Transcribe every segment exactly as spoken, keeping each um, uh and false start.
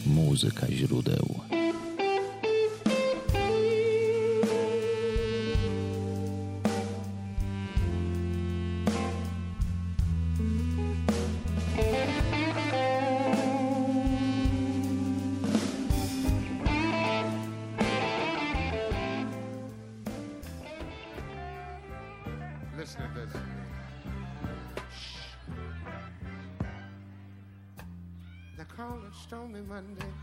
Muzyka źródeł. Listen to this. They call it Stormy Monday.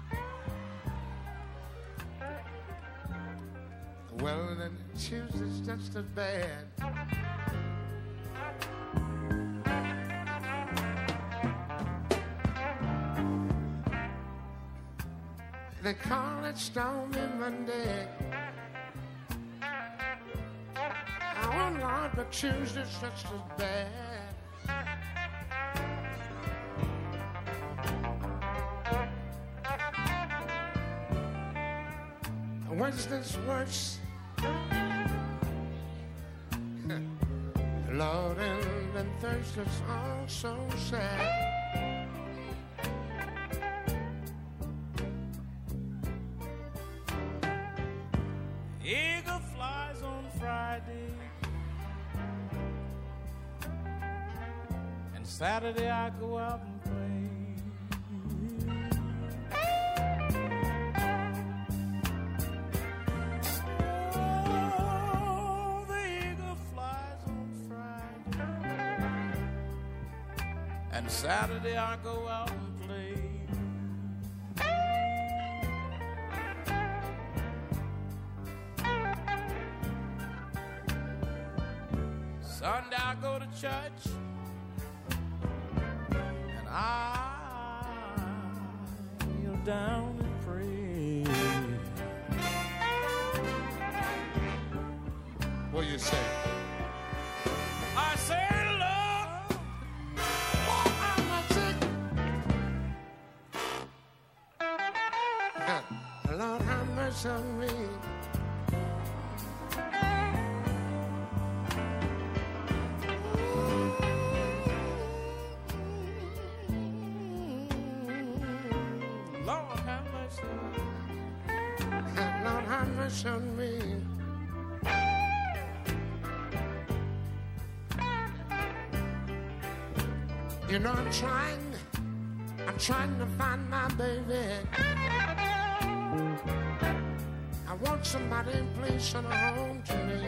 Well, then Tuesday's just as bad. They call it Stormy Monday. Oh Lord, but Tuesday's just as bad. Wednesday's worse. Lord, and then Thursday's all so sad. Eagle flies on Friday, and Saturday I go out and play. Oh, the eagle flies on Friday, and Saturday I go out and play. Sunday I go to church, and I kneel down and pray. What you say? I say, Lord, I'm a sick. Lord, have mercy on me. Lord, have mercy. Lord, have mercy on me. You know, I'm trying, I'm trying to find my baby. I want somebody to please send her home to me.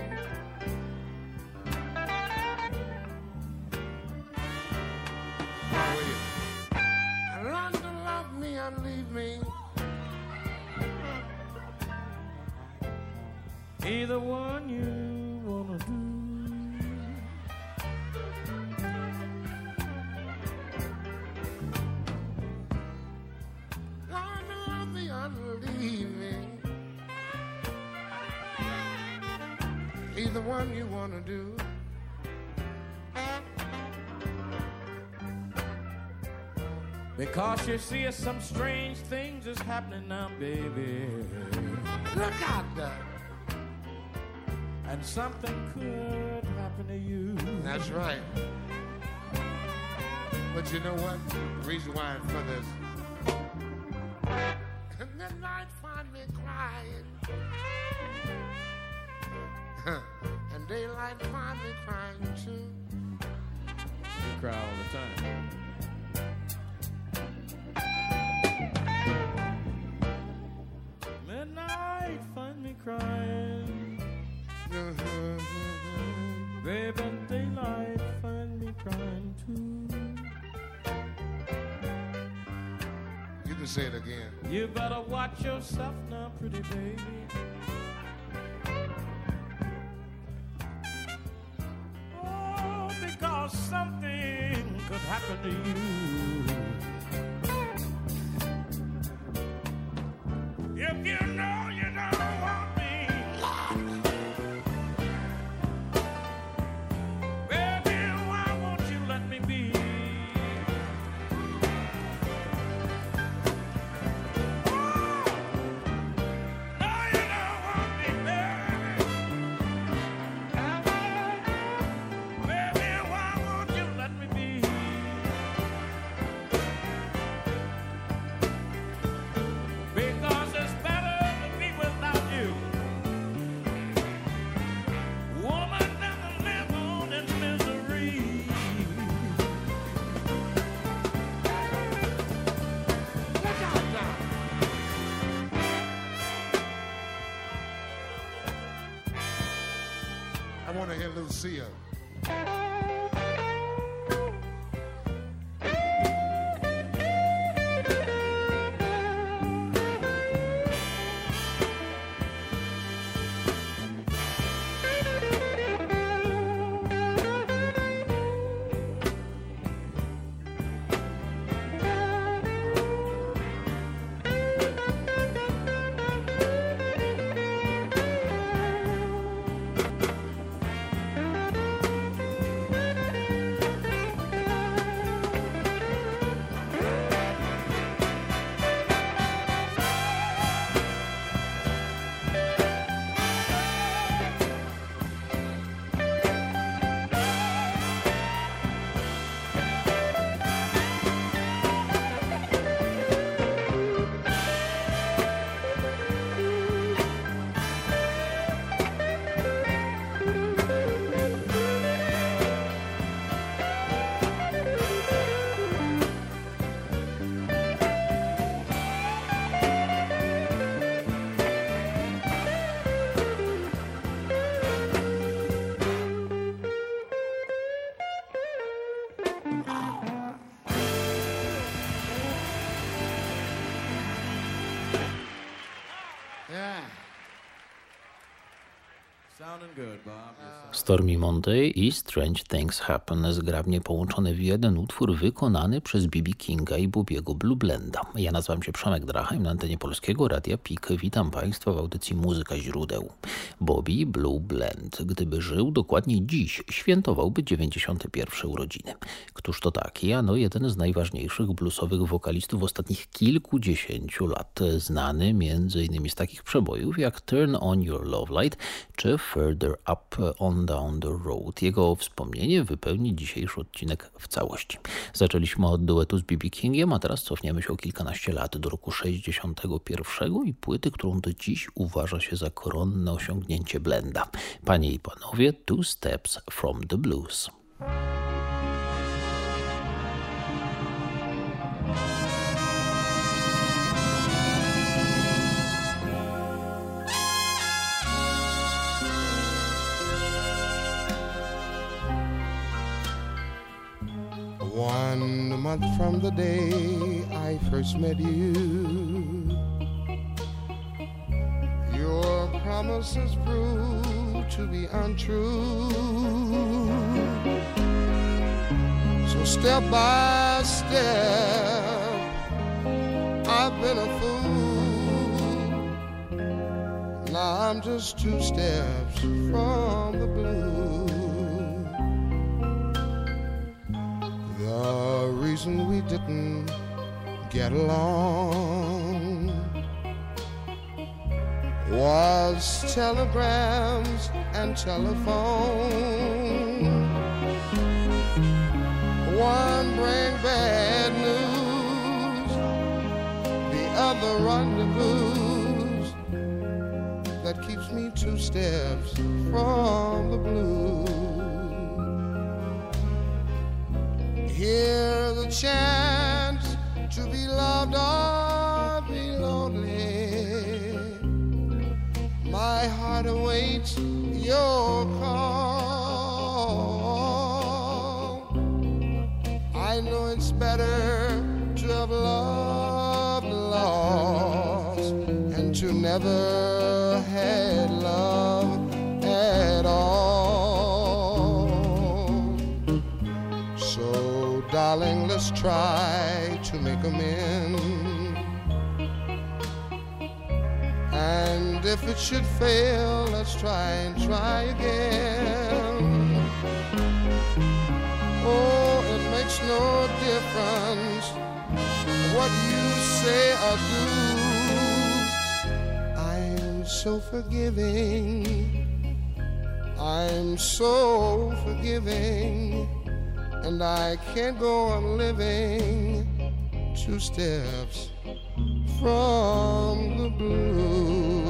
How are you? Learn to love me and leave me. Either one you wanna do. Learn to love me and leave me. Either one you wanna do. Because you see some strange things is happening now, baby. Look out there. And something could happen to you. That's right. But you know what? The reason why I'm for this. And the night find me crying. And daylight find me crying too. You cry all the time. Midnight find me crying. Baby, daylight find me crying too. You can say it again. You better watch yourself now, pretty baby. Oh, because something could happen to you. If you know you don't want me, baby, why won't you let me be? Oh, no, you don't want me, baby. Baby, why won't you let me be? see you. Stormy Monday i Strange Things Happen, zgrabnie połączone w jeden utwór wykonany przez B B Kinga i Bobiego Blue Blenda. Ja nazywam się Przemek Drachheim, na antenie Polskiego Radia P I K. Witam Państwa w audycji Muzyka Źródeł. Bobby Blue Blend, gdyby żył dokładnie dziś, świętowałby dziewięćdziesiąte pierwsze urodziny. Któż to taki? Ano jeden z najważniejszych bluesowych wokalistów ostatnich kilkudziesięciu lat, znany między innymi z takich przebojów jak Turn On Your Love Light czy Further Up On Down the Road. Jego wspomnienie wypełni dzisiejszy odcinek w całości. Zaczęliśmy od duetu z B B Kingiem, a teraz cofniemy się o kilkanaście lat do roku sześćdziesiątego pierwszego i płyty, którą do dziś uważa się za koronne osiągnięcie Blenda. Panie i panowie, Two Steps from the Blues. One month from the day I first met you, your promises proved to be untrue. So step by step, I've been a fool. Now I'm just two steps from the blue. The reason we didn't get along was telegrams and telephone. One bring bad news, the other rendezvous that keeps me two steps from the blue. Here's a chance to be loved or be lonely. My heart awaits your call. I know it's better to have loved and lost and to never had love at all. So darling, let's try to make amends. And if it should fail, let's try and try again. Oh, it makes no difference what you say or do. I'm so forgiving, I'm so forgiving, and I can't go on living two steps from the blue.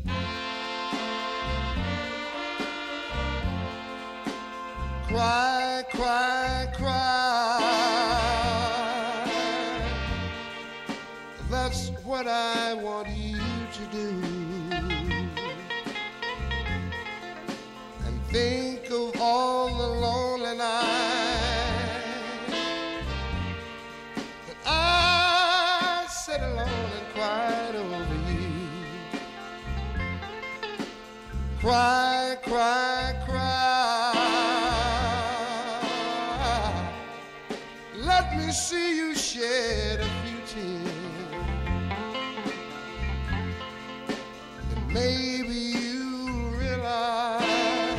Cry cry, cry. That's what I want you to do. And think of all the lonely nights that I sat alone and cried over you. Cry, cry, cry. Let me see you shed a few tears. And maybe you realize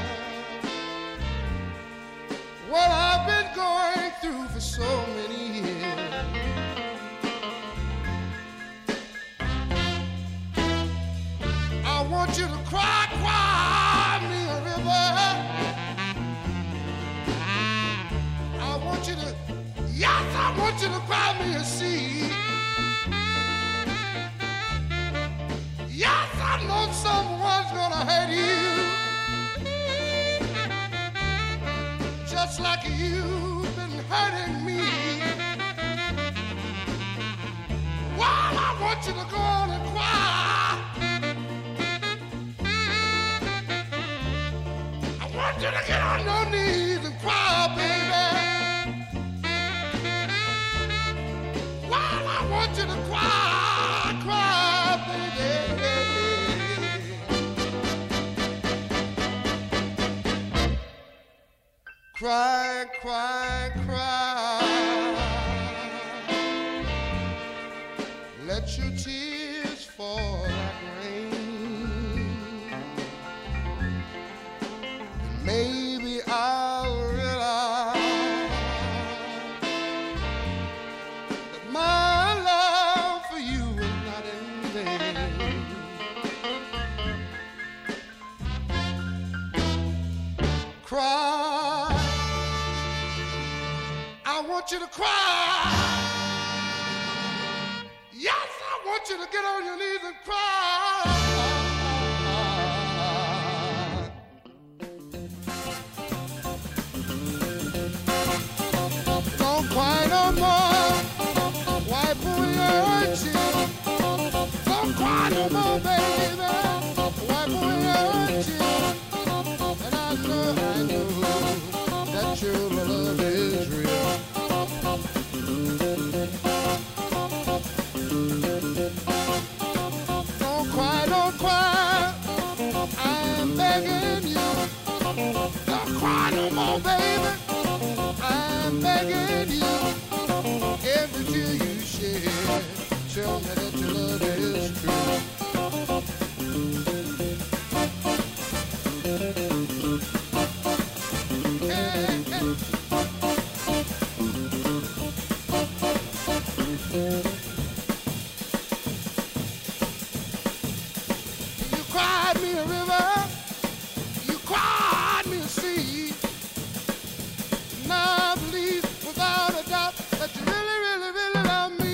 what I've been going through for so many years. I want you to cry, cry me a river. I want you to, yes, I want you to cry me a sea. Yes, I know someone's gonna hurt you, just like you've been hurting me. Well, I want you to go on and cry. I want you to get on your knees and cry, baby. Well, I want you to cry, cry, baby. Cry, cry, cry. Let your tears fall like rain. And maybe I'll realize that my love for you is not in vain. Cry. I want you to cry. Yes, I want you to get on your knees and cry. Don't cry no more. Wipe away your tears. Don't cry no more, baby. Wipe away your tears. And I know, I know that your love is real. Don't cry, don't cry. I'm begging you. Don't cry no more, baby. I'm begging you. Every tear you shed, show me that your love is true. Hey, hey. You cried me a river, you cried me a sea. Now I believe without a doubt that you really, really, really love me.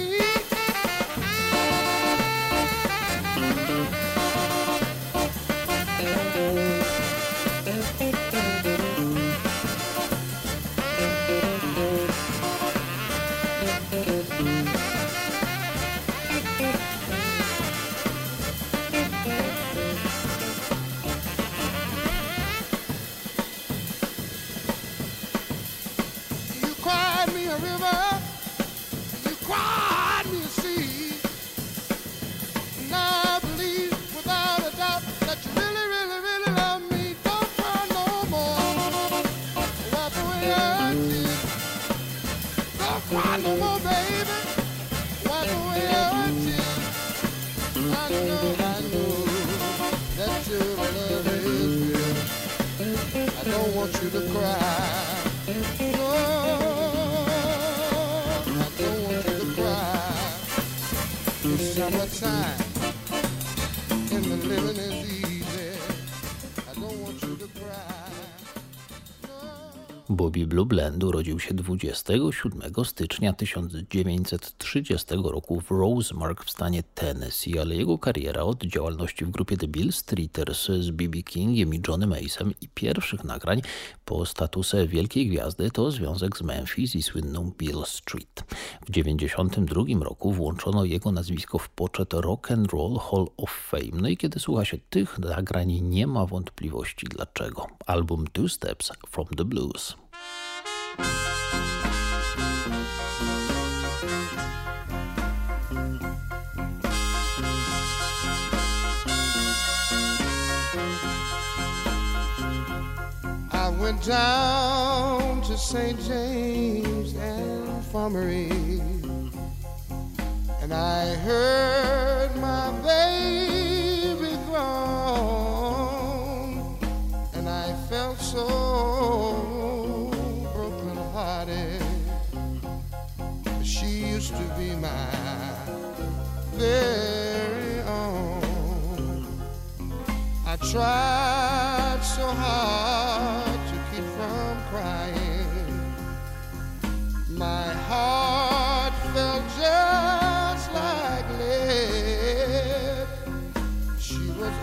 You cried me a river, you cried me a sea. Now I believe without a doubt that you really, really, really love me. Don't cry no more. Wipe away your tears. Don't cry no more, baby. Wipe away your tears. I know, I know that your love is real. I don't want you to cry. No, I don't want you to cry. It's summertime and the living is easy. I don't want you to cry. No. Bobby Blue Blend urodził się dwudziestego siódmego stycznia tysiąc dziewięćset trzydziestego roku w Rosemark w stanie Tennessee, ale jego kariera od działalności w grupie The Bill Streeters z B B Kingiem i Johnny Macem i pierwszych nagrań po statusę wielkiej gwiazdy to związek z Memphis i słynną Beale Street. W dziewięćdziesiątym drugim roku włączono jego nazwisko w poczet Rock and Roll Hall of Fame. No i kiedy słucha się tych nagrań, nie ma wątpliwości dlaczego. Album Two Steps from the Blues. I went down to Saint James Infirmary and I heard my baby groan and I felt so broken hearted. She used to be my very own. I tried so hard to keep from crying. My heart felt just like lead. She was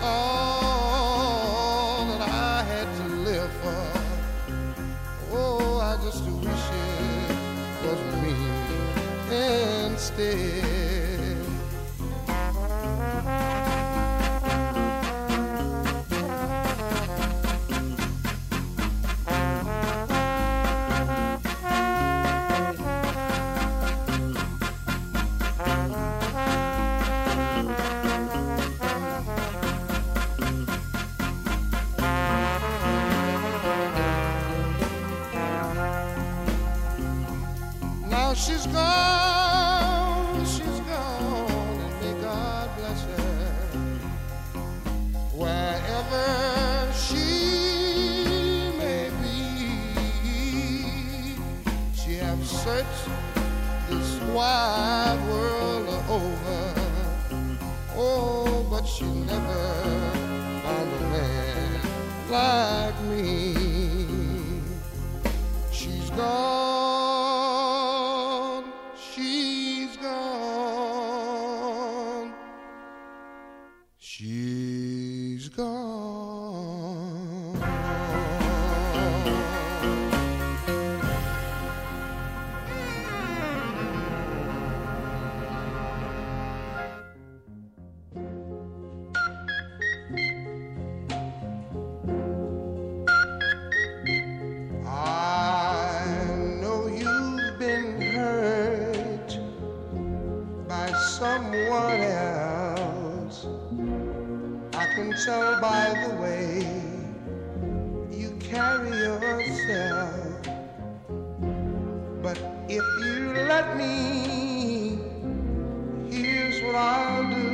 all that I had to live for. Oh, I just wish it was me instead. Now she's gone, she's gone, and may God bless her. Wherever she may be, she have searched this wide world over. Oh, but she never found a man like me. She's gone. She's gone. She's gone. I know you've been hurt by someone else. I can tell by the way you carry yourself. But if you let me, here's what I'll do.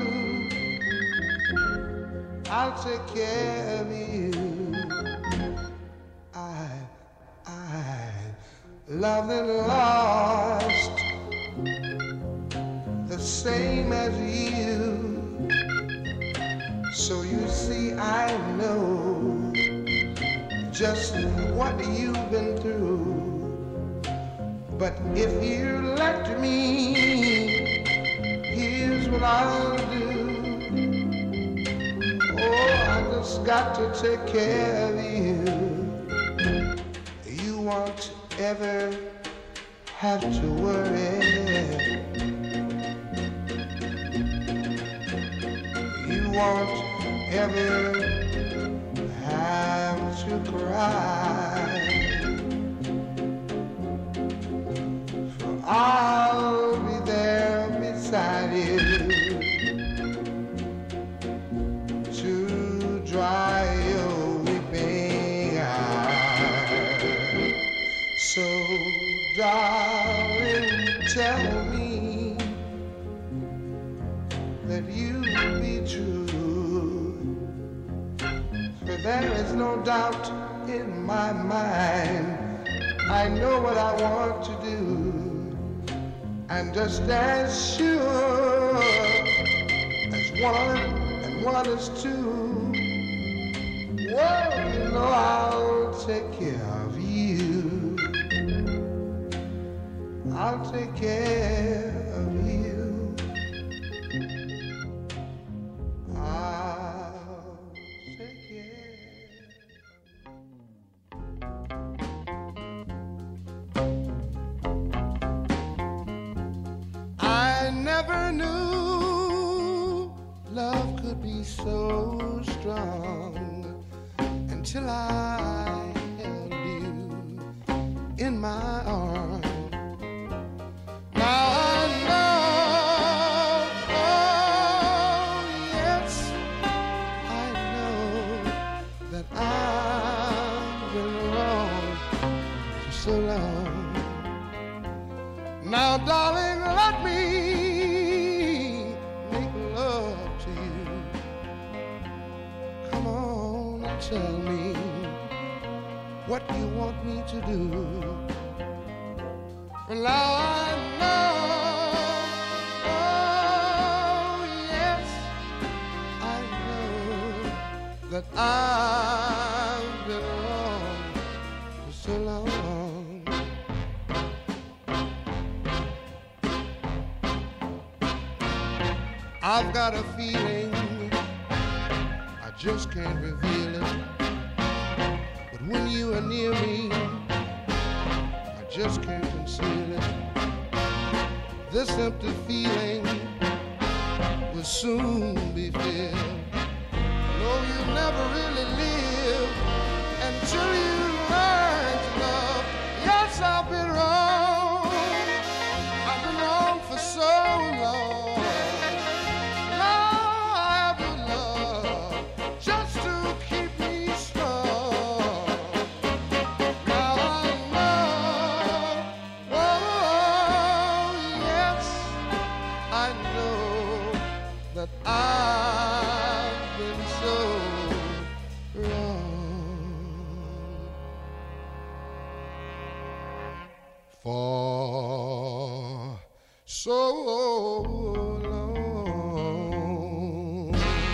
I'll take care of you. I, I loved and lost the same as you. So you see, I know just what you've been through. But if you let me, here's what I'll do. Oh, I just got to take care of you. You won't ever have to worry. You won't ever have to cry. For I'll be there beside you to dry your weeping eyes. So, darling, tell me that you'll be true. For there is no doubt in my mind. I know what I want to do. And just as sure as one and one is two, well, you know I'll take care of you. I'll take care of you. I'll take care. I never knew love could be so strong until I held you in my arms. Now I know, oh yes, I know that I've been wrong for so long. Now, darling, let me make love to you. Come on and tell me what you want me to do. For now I know, oh yes, I know that I've been wrong for so long. I've got a feeling, I just can't reveal it, but when you are near me, I just can't conceal it. This empty feeling will soon be filled. No, you never really live until you learn to love. Yes, I've been wrong, I've been wrong for so long. For so long.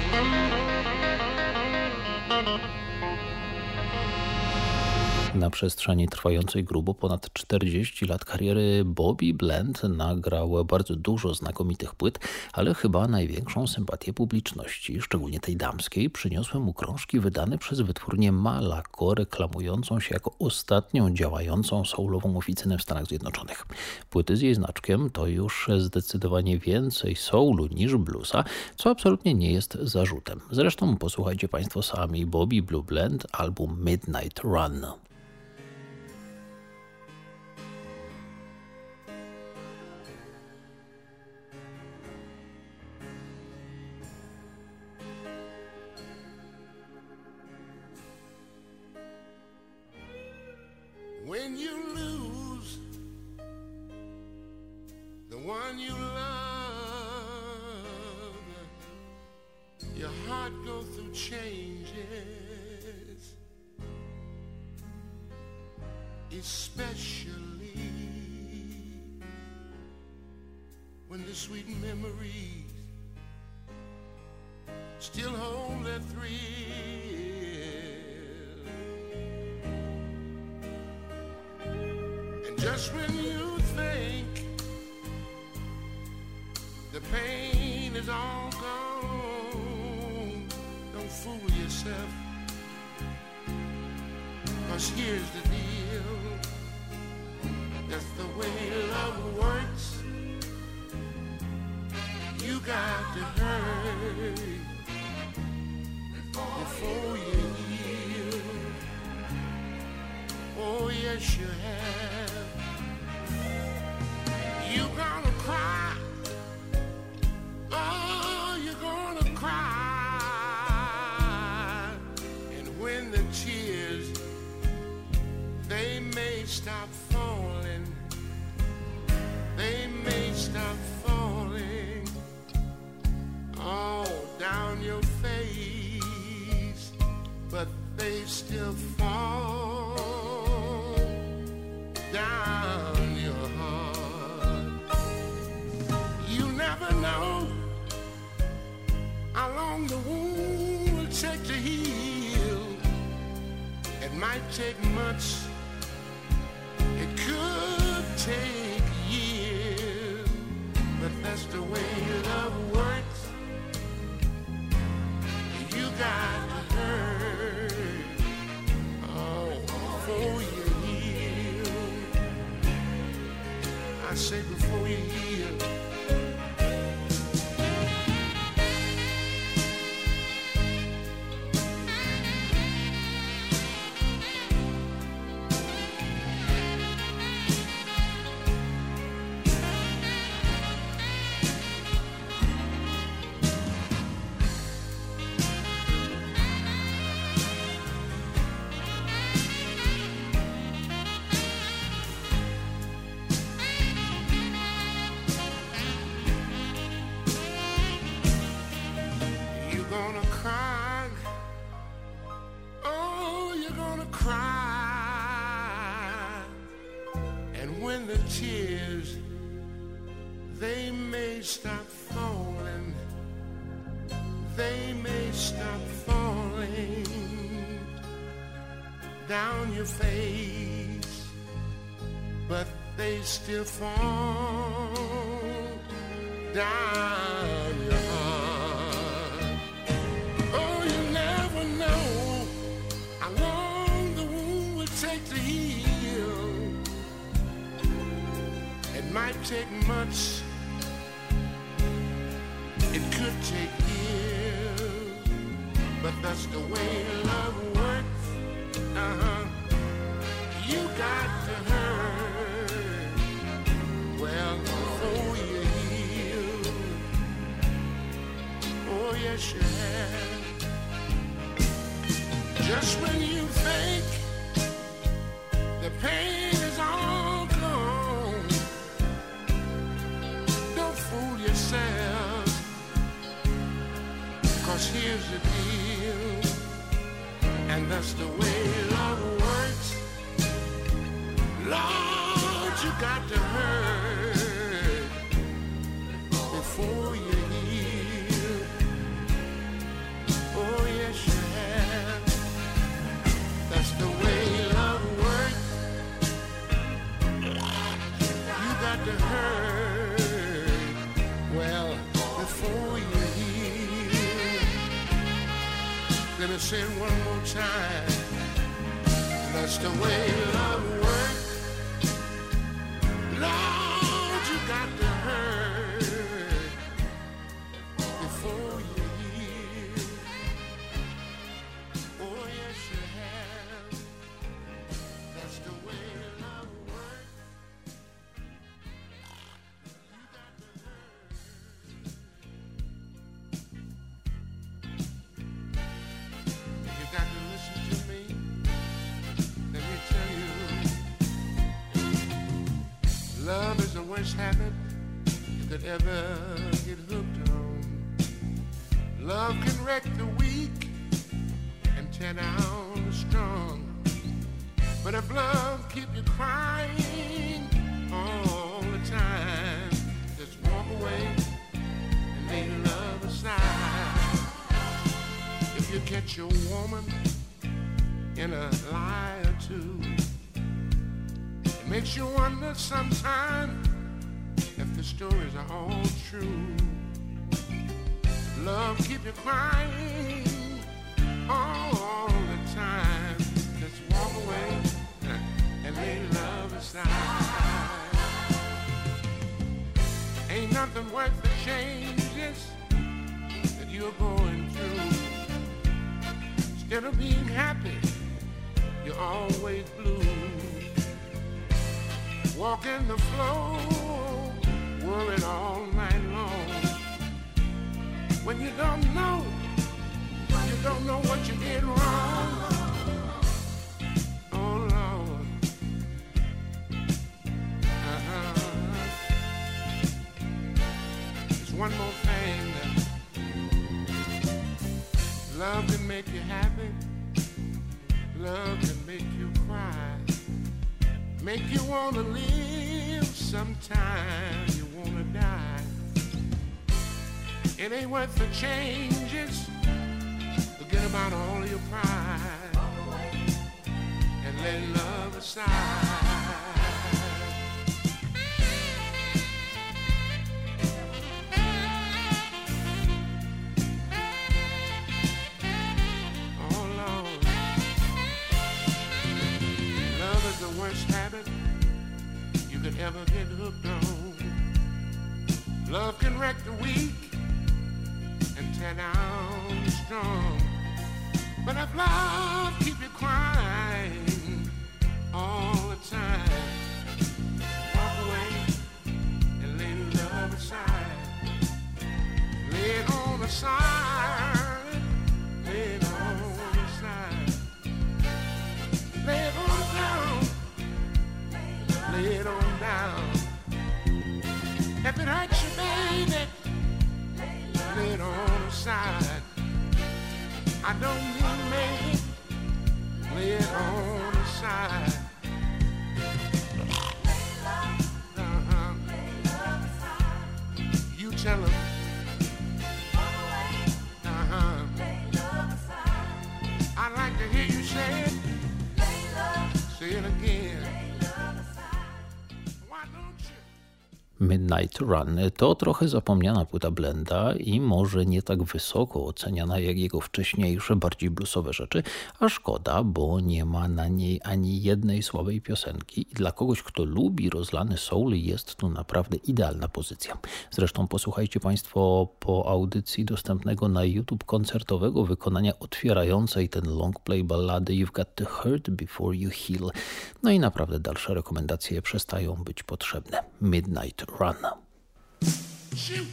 Na przestrzeni trwającej grubo ponad czterdzieści lat kariery Bobby Bland nagrał bardzo dużo znakomitych płyt, ale chyba największą sympatię publiczności, szczególnie tej damskiej, przyniosły mu krążki wydane przez wytwórnię Malaco, reklamującą się jako ostatnią działającą soulową oficynę w Stanach Zjednoczonych. Płyty z jej znaczkiem to już zdecydowanie więcej soulu niż bluesa, co absolutnie nie jest zarzutem. Zresztą posłuchajcie Państwo sami. Bobby Blue Bland, album Midnight Run. When you lose the one you love, your heart goes through changes, especially when the sweet memories still hold their thrill. Just when you think the pain is all gone, don't fool yourself, 'cause here's the deal, that's the way love works. You got to hurry before you heal. Oh yes you have. You're gonna cry, oh, you're gonna cry, and when the tears, they may stop falling, they may stop falling all down your face, but they still fall down your heart. You never know how long the wound will take to heal. It might take months, it could take years. I say before you heal. Tears, they may stop falling, they may stop falling down your face, but they still fall down your heart. Oh, you never know how long the wound will take to heal. Might take months, it could take years, but that's the way love works. Uh-huh. You got to hurt, well, before you heal. Oh, yes, you have. Just when you think the pain is all gone, fool yourself, 'cause here's the deal, and that's the way love works. Lord, you got to hurt before you heal. Oh, yes, you have. That's the way love works. You got to hurt, well, before you heal. Let me say it one more time. That's the way love works. Lord, you got to hurt before you heal. Oh, yes, you have. That's the way love works. Love is the worst habit you could ever get hooked on. Love can wreck the weak and tear down the strong. But if love keep you crying all the time, just walk away and lay love aside. If you catch your woman in a lie or two, makes you wonder sometimes if the stories are all true. Love keep you crying all the time. Just walk away and lay love aside. Ain't nothing worth the changes that you're going through. Instead of being happy, you're always blue. Walking the floor, worried all night long. When you don't know, you don't know what you did wrong. Oh, Lord. Uh-huh. There's one more thing that love can make you happy. Love can make you cry. Make you wanna live, sometimes you wanna die. It ain't worth the changes. Forget about all your pride and lay love aside. Oh Lord, love is the worst habit you could ever get hooked on. Love can wreck the weak and tear down the strong. But if love keep you crying all the time, walk away and lay love aside. Lay it on the side, lay it on the side. Lay it on down, lay it on down. If it hurts you, baby, lay it on the side. I don't mean maybe, lay it on the side. Uh-huh. You tell him. Uh-huh. I'd like to hear you say it. Say it again. Why don't you? Midnight Run to trochę zapomniana płyta Blenda i może nie tak wysoko oceniana jak jego wcześniejsze, bardziej bluesowe rzeczy, a szkoda, bo nie ma na niej ani jednej słabej piosenki i dla kogoś, kto lubi rozlany soul, jest to naprawdę idealna pozycja. Zresztą posłuchajcie Państwo po audycji dostępnego na YouTube koncertowego wykonania otwierającej ten longplay ballady You've Got to Hurt Before You Heal. No i naprawdę dalsze rekomendacje przestają być potrzebne. Midnight Run. Shoot.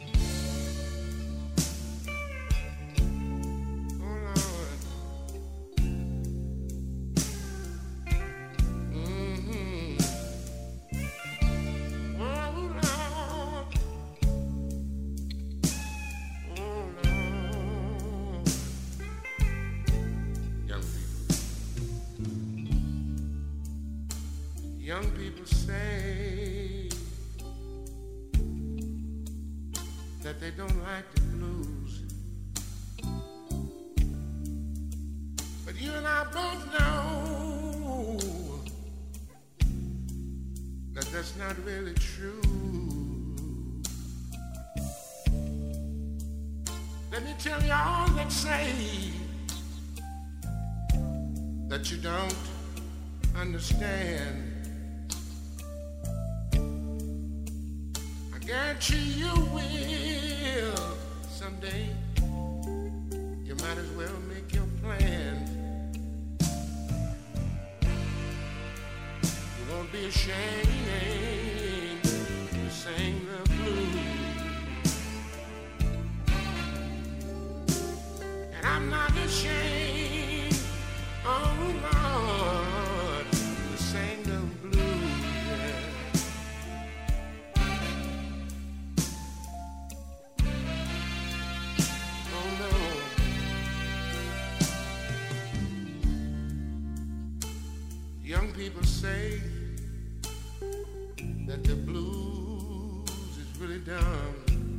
Young people say that they don't like the blues, but you and I both know that that's not really true. Let me tell you all that say that you don't understand. Guarantee you will someday. You might as well make your plan. You won't be ashamed to sing the blues. And I'm not ashamed, oh Lord, to sing the blues. Young people say that the blues is really dumb,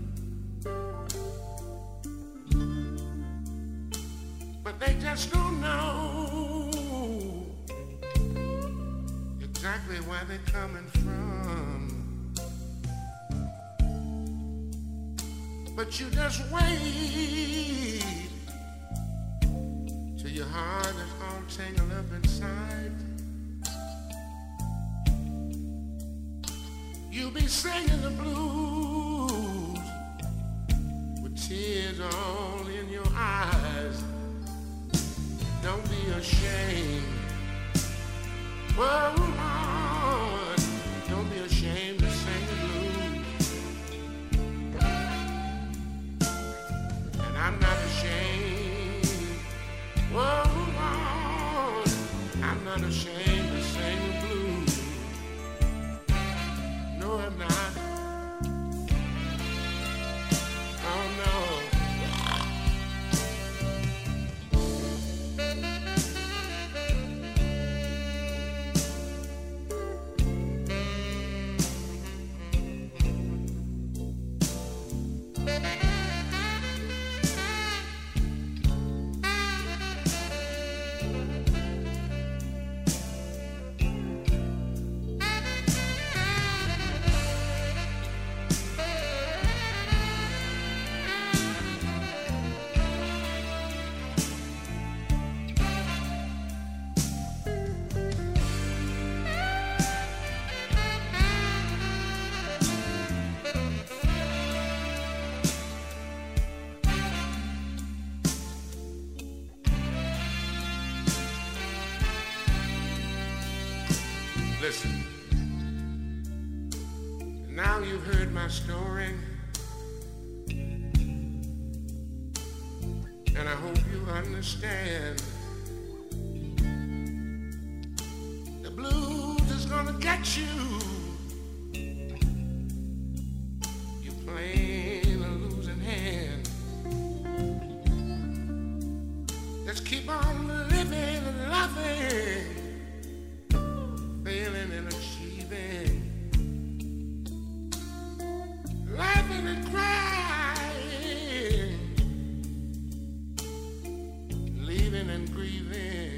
but they just don't know exactly where they're coming from. But you just wait till your heart is all tangled up inside. You'll be singing the blues with tears all in your eyes. Don't be ashamed. Whoa, Lord, don't be ashamed to sing the blues. And I'm not ashamed. Whoa, Lord, I'm not ashamed to sing the blues. No, I'm not. Oh, no. Listen, now you've heard my story, and I hope you understand. The blues is gonna get you. You're playing a losing hand. Just keep on living and loving, failing and achieving, laughing and crying, leaving and grieving.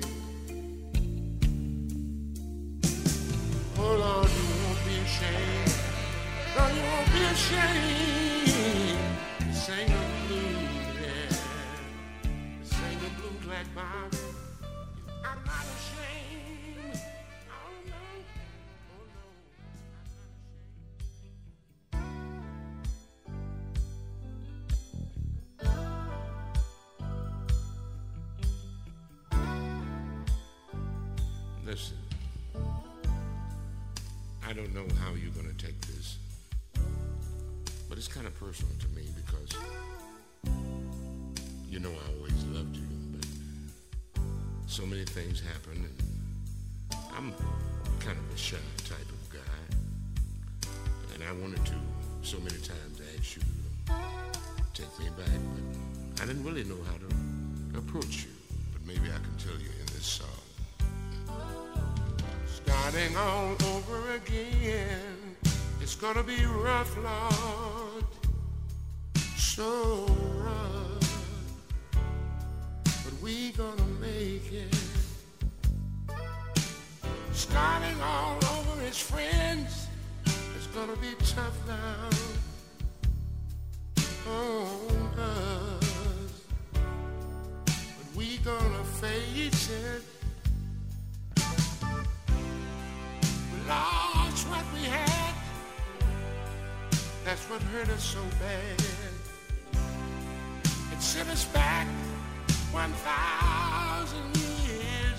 Oh Lord, you won't be ashamed. No, you won't be ashamed to sing the blues, yeah. To sing the blues like Bob. I'm not ashamed. Oh no, oh no, I'm not ashamed. Listen, I don't know how you're going to take this, but it's kind of personal to me because you know I always loved you, but so many things happen, and I'm kind of a shy type of guy, and I wanted to so many times ask you to take me back, but I didn't really know how to approach you, but maybe I can tell you in this song. Starting all over again, it's gonna be rough, Lord, so rough, but we gonna make it. Starting all over his friends, it's gonna be tough now on us, but we gonna face it. Lost what we had, that's what hurt us so bad. It set us back one thousand years,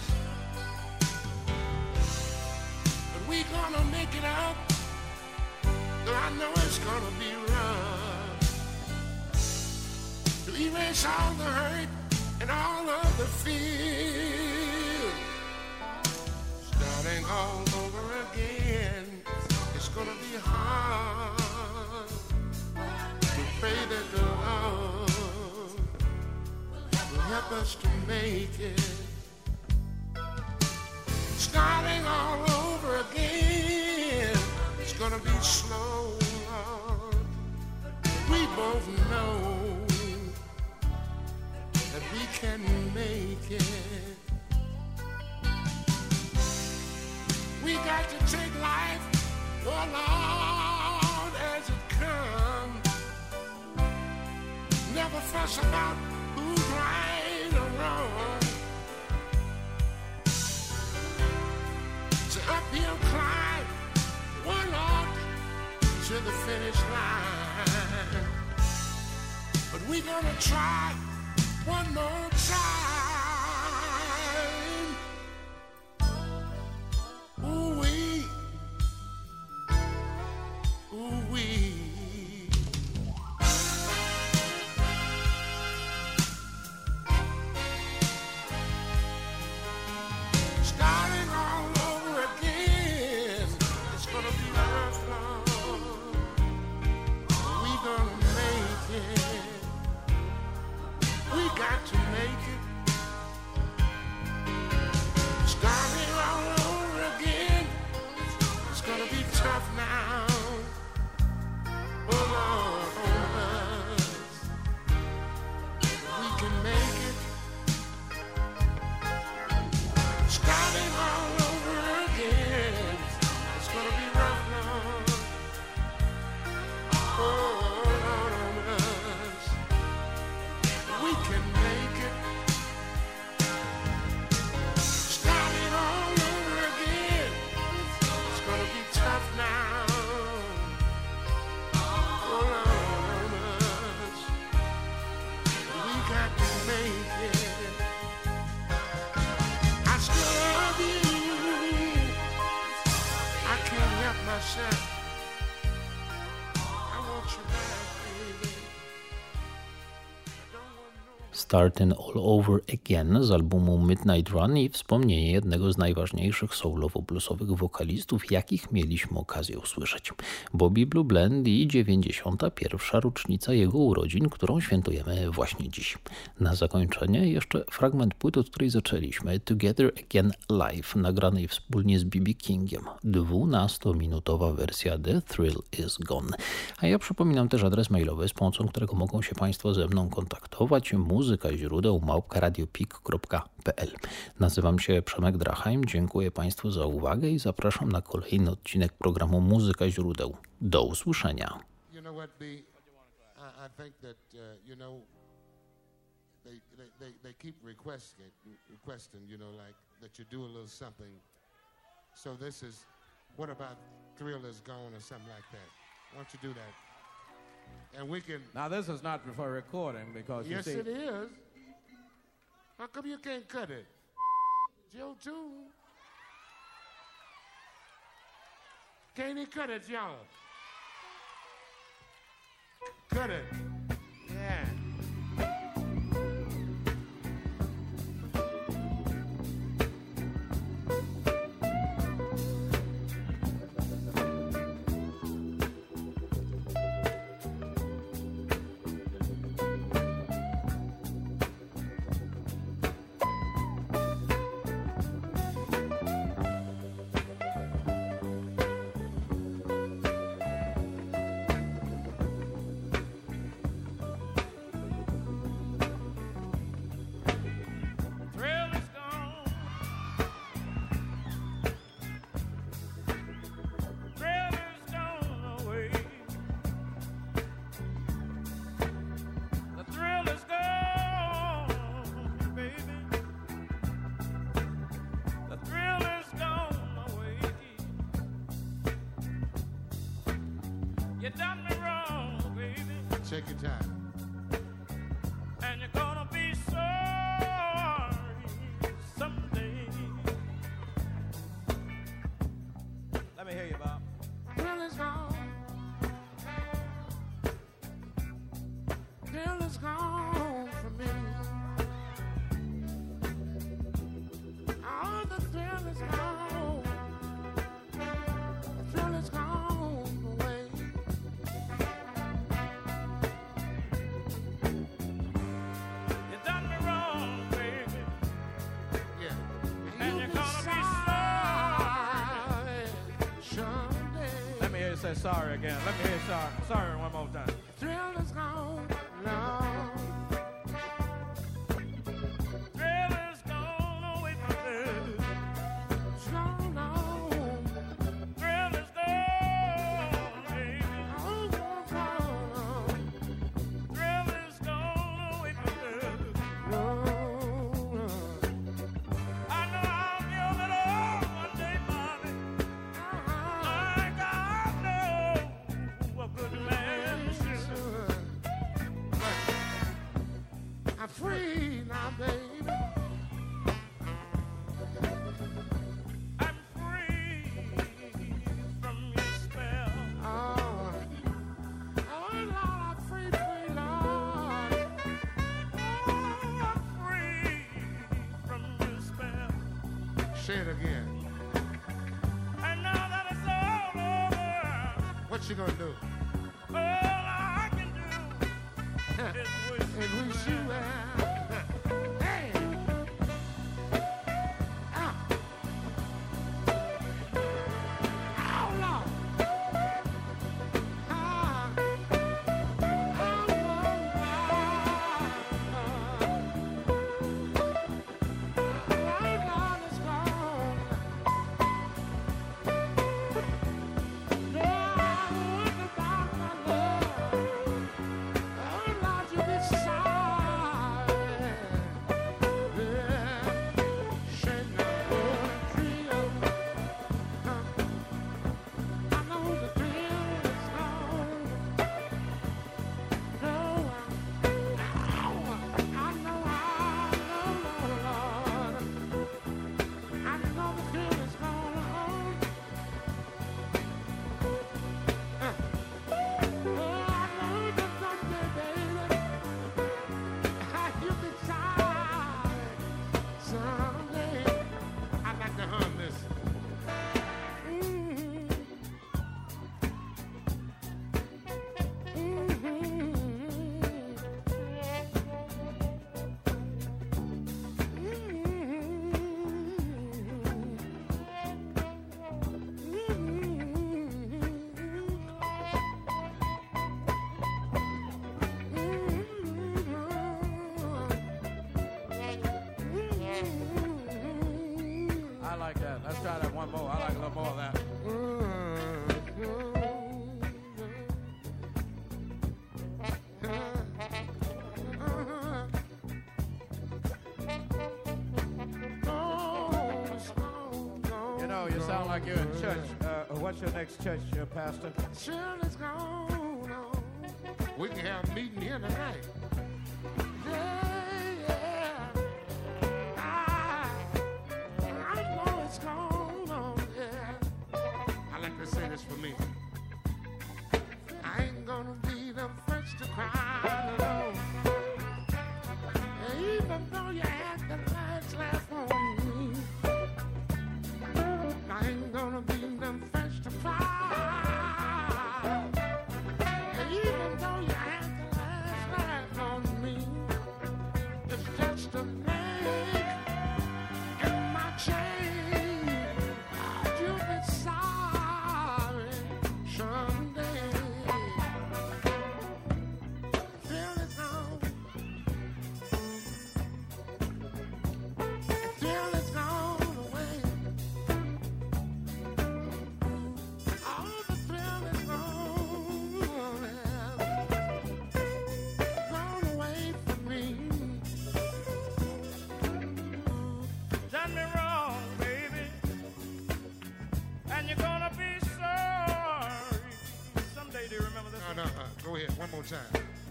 but we gonna make it up, though I know it's gonna be rough. To erase all the hurt and all of the fear, starting all over again, it's gonna be hard. We pray that the Lord will help us to make it. Starting all over again, it's gonna be slow, Lord. We both know that we can make it. We got to take life, oh Lord, as it comes. Never fuss about who's right or wrong. It's an uphill climb, one up to the finish line. But we're gonna try one more time. Ooh-wee, ooh-wee. Starting all over again, it's gonna be rough, Lord. We gonna make it. We got to make it. Starting all over again, it's gonna be tough now. Starting All Over Again z albumu Midnight Run i wspomnienie jednego z najważniejszych soulowo-bluesowych wokalistów, jakich mieliśmy okazję usłyszeć. Bobby Blue Bland i dziewięćdziesiąta pierwsza rocznica jego urodzin, którą świętujemy właśnie dziś. Na zakończenie jeszcze fragment płyty, od której zaczęliśmy, Together Again Live, nagranej wspólnie z B B Kingiem. dwunastominutowa wersja The Thrill Is Gone. A ja przypominam też adres mailowy, z pomocą którego mogą się Państwo ze mną kontaktować. Muzyka źródeł małpka radiopik kropka p l. Nazywam się Przemek Drachheim, dziękuję Państwu za uwagę i zapraszam na kolejny odcinek programu Muzyka źródeł. Do usłyszenia. You know what, B? I, I think that, uh, you know, they, they, they, they keep requesting, requesting, you know, like that you do a little something. So this is, what about Thrill Is Gone or something like that? Why don't you do that? And we can. Now this is not for recording because Yes, you see. it is. How come you can't cut it? Joe too. Can't he cut it, y'all? Cut it. Yeah. You done me wrong, baby. Take your time. And you're gonna be sorry someday. Let me hear you, Bob. Thrill is gone. Thrill is gone from me. Oh, the thrill is gone. The thrill is gone away. You done me wrong, baby. Yeah. And you're gonna be sorry someday. Let me hear you say sorry again. Let me hear you sorry. Sorry one more time. Thrill is gone. No. Thrill is gone away from me. It's gone on. Thrill is gone, baby. Oh, it's gone on. Thrill is gone away from me. No. I know I'll give it all one day, mommy. Like I know a good man should. I'm free now, baby. I'm free from your spell. Oh, oh Lord, I'm free, free, Lord. Oh, I'm free from your spell. Say it again. And now that it's all over, What you gonna do? all I can do is wish And you wish you well. well. Hey! Ah! Oh, Lord! Ah! Oh, Lord! My Lord is gone. Yeah, I wonder about my love. Oh, Lord, you be sorry. Sound like you're in church. Uh, what's your next church, uh, Pastor? Shirley's gone on. We can have a meeting here tonight. Yeah, yeah. I, I know it's gone on, yeah. I like to say this for me. I ain't gonna be the first to cry alone. Even though you had the lights left on me, I ain't gonna be the first to cry. Even though you had the lights left on me, it's just a link in my chain. You'll be sorry someday. Feel it's gone. Feel it's gone away. All the thrill is gone, gone away from me. Done me wrong, baby, and you're gonna be sorry someday. Do you remember this? No, one? no, uh, go ahead, one more time.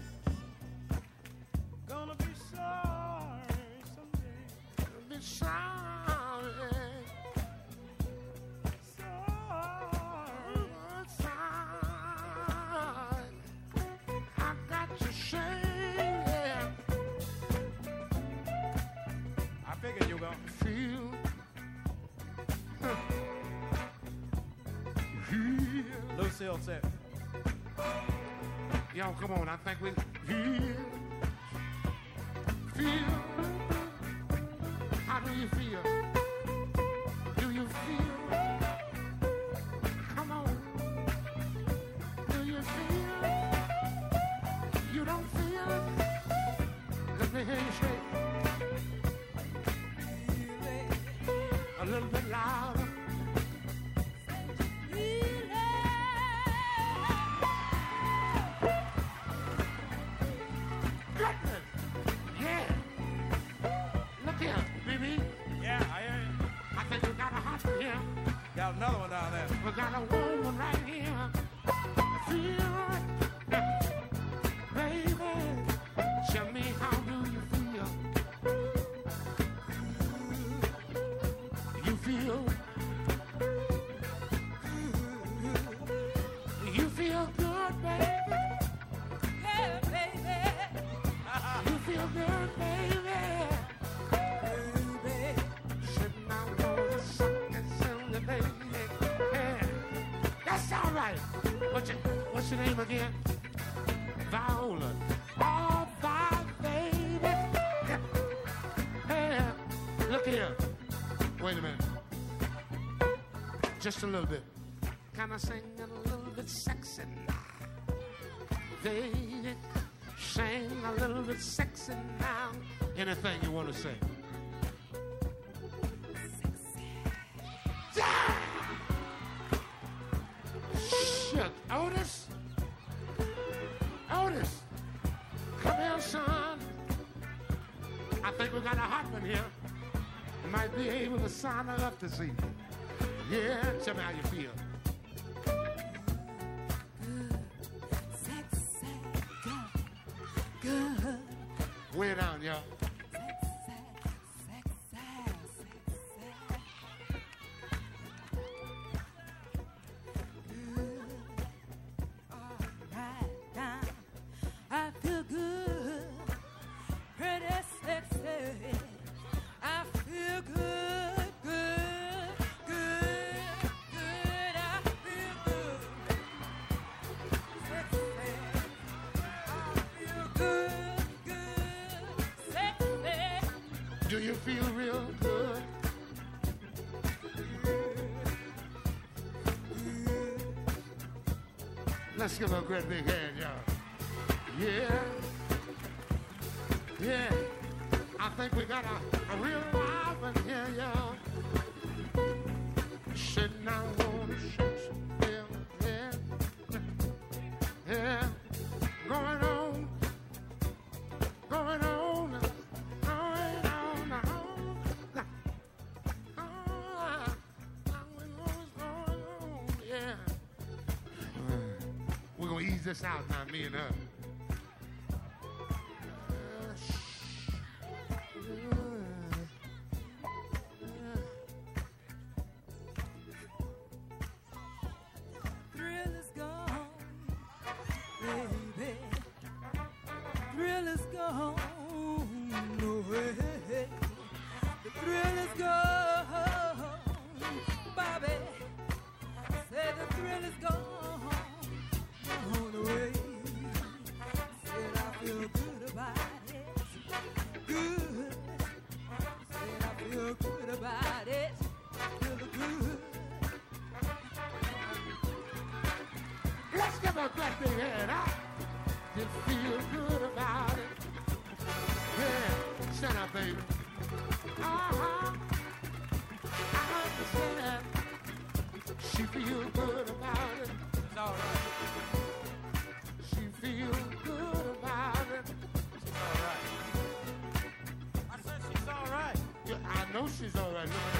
Gonna be sorry someday. Be sorry. Sorry. Sorry. I got to shame, yeah. I figured you were going to Feel. Feel. Lucille said, Yo, come on, I think we feel. Feel. How do you feel? Do you feel? Come on. Do you feel? You don't feel it? Let me hear you say a little bit louder. Goodness. Yeah. Look here, baby. yeah, I hear you. I think we got a hot one here. Got another one down there. We got a warm one right here. Feel it. Baby, tell me how do you feel? You feel? You feel good, baby? Yeah, baby. You feel good, baby? Baby. Sitting out on the sunken cylinder, baby. Yeah. That's all right. What's your, what's your name again? Viola. Oh, Vi, baby. Yeah. Look here. Wait a minute. Just a little bit. Kind of singing a little bit sexy now. Baby, sing a little bit sexy now. Anything you want to say. Shit, Otis? Otis, come here, son. I think we got a hot one here. Might be able to sign her up this evening. Yeah, tell me how you feel. Sexy, good, good. Way down, y'all. Sexy, sexy, sexy. Good. All right now, I feel good, pretty sexy. I feel good, good, good, good. I feel good, sexy. I feel good, good, sexy. Do you feel real good? Let's give her a great big hand, y'all. Yeah. Yeah. I think we got a, a real live one here, y'all. Sitting down on the Shakespeare. Yeah. Yeah. Going on. Going on. Going on. on. gonna ease this out now, me and her. Thrill is gone, baby. Thrill is gone. No way. The thrill is gone, Bobby. Said the thrill is gone. Gone away. Said I feel good about it. Good. Said I feel good about it. Feel good. Let's give her a great big hand, huh? Just feel good about it. Yeah, shut up, baby. Uh-huh. I understand. She feel good about it. It's all right. She feel good about it. She's all right. I said she's all right. Yeah, I know she's all right. Look at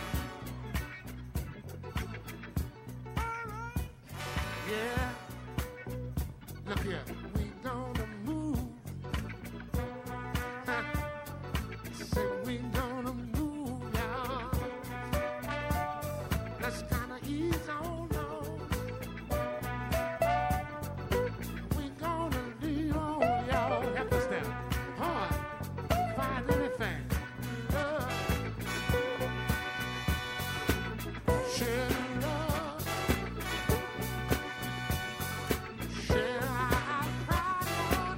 that. Yeah. Look here. We gonna move. Huh. Say we gonna move, y'all. Let's kinda ease on on. We gonna leave on, y'all. Help us down. Hard. Find anything. Love. Share love. Share our pride.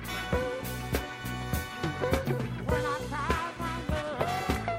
When I find my love.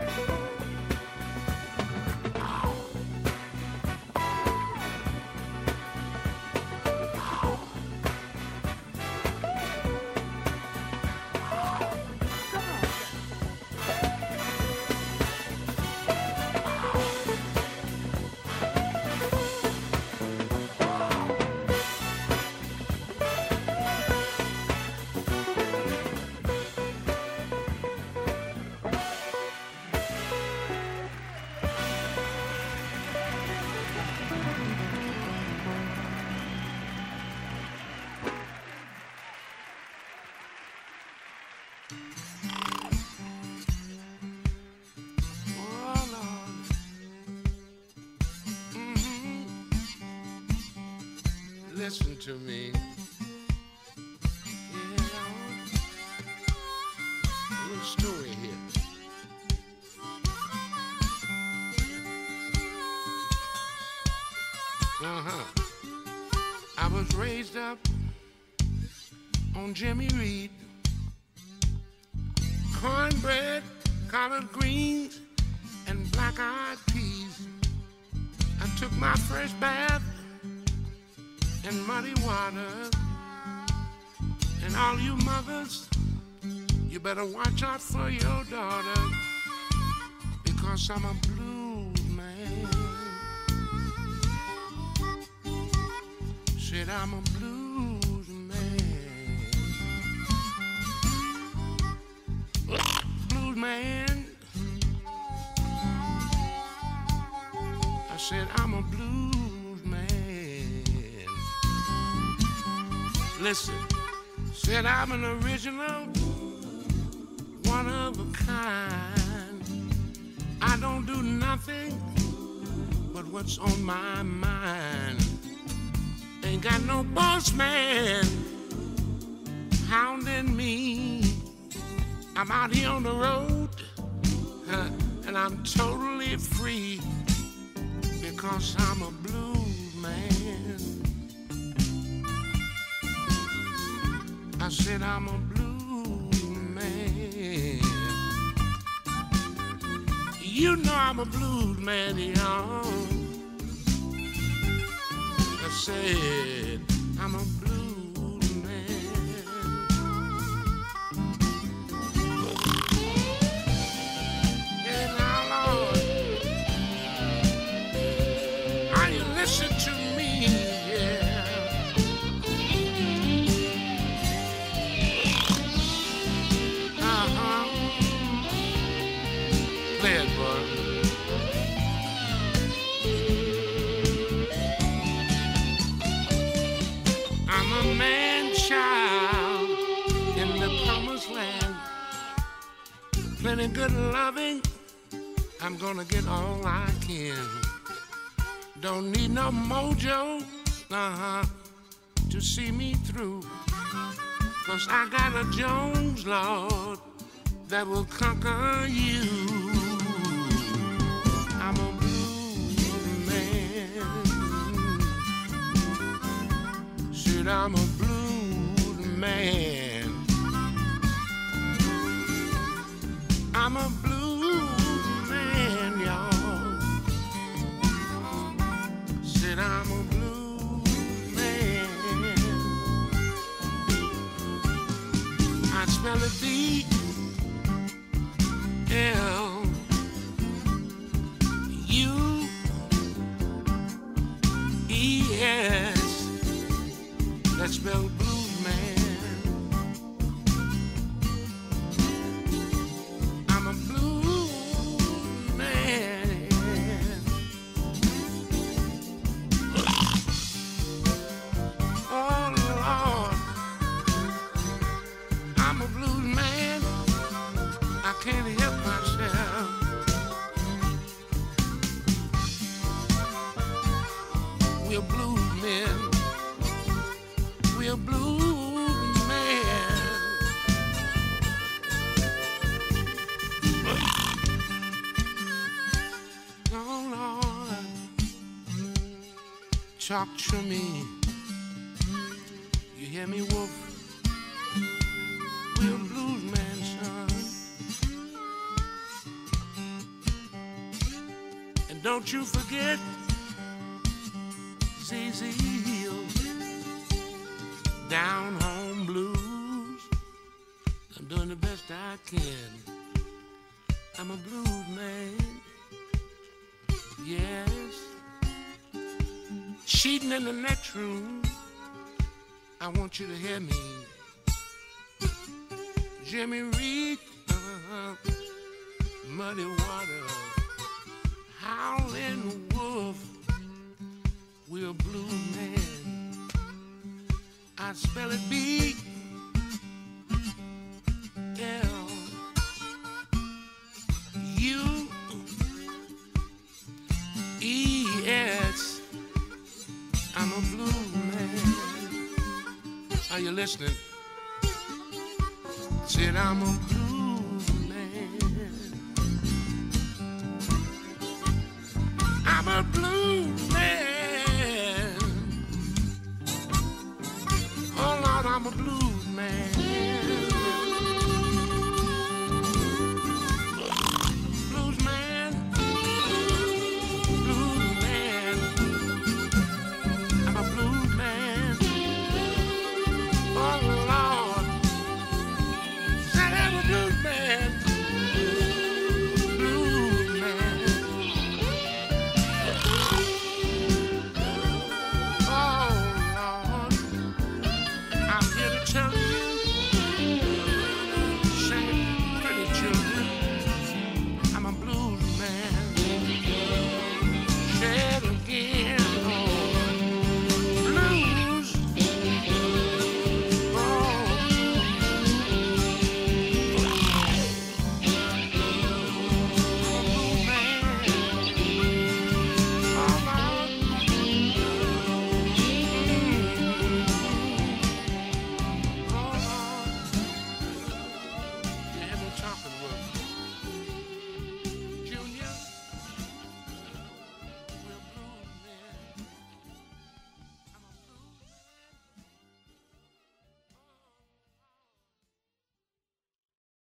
Oh, Lord. Mhm. Listen to me. Yeah. A little story here. Uh-huh. I was raised up on Jimmy Reed. Cornbread, collard greens, and black-eyed peas. I took my first bath in muddy water. And all you mothers, you better watch out for your daughter, because I'm a blues man. Said I'm a blues man. Blues man. I said I'm a blues man. Listen, said I'm an original, one of a kind. I don't do nothing but what's on my mind. Ain't got no boss man hounding me. I'm out here on the road, huh, and I'm totally free, because I'm a blues man. I said I'm a blues man. You know I'm a blues man, y'all. I said I'm a blues man. Yeah, now, Lord, are you listening to me? Yeah. Uh-huh. Play it, boy. I'm plenty good loving. I'm gonna get all I can. Don't need no mojo, uh-huh, to see me through. Cause I got a Jones, Lord, that will conquer you. I'm a blues man. Said I'm a blues man. I'm a blues man, y'all. Said I'm a blues man. I spell it B L U E S. That's spelled blues man. I'm a blues man. Oh Lord, I'm a blues man. I can't help myself. We're blues men. We're blues men. Oh Lord, talk to me. You hear me, Wolf? We're blues men, son. And don't you forget Z Z Hills, down home blues. I'm doing the best I can. I'm a blues man. Yes. Cheating in the next room. I want you to hear me. Jimmy Reed, uh, Muddy Water, Howlin' Wolf. We're blues men. I spell it B L U E S. I'm a blues man. Are you listening? Said I'm a blues man. I'm a blues man. Oh Lord, I'm a blues man.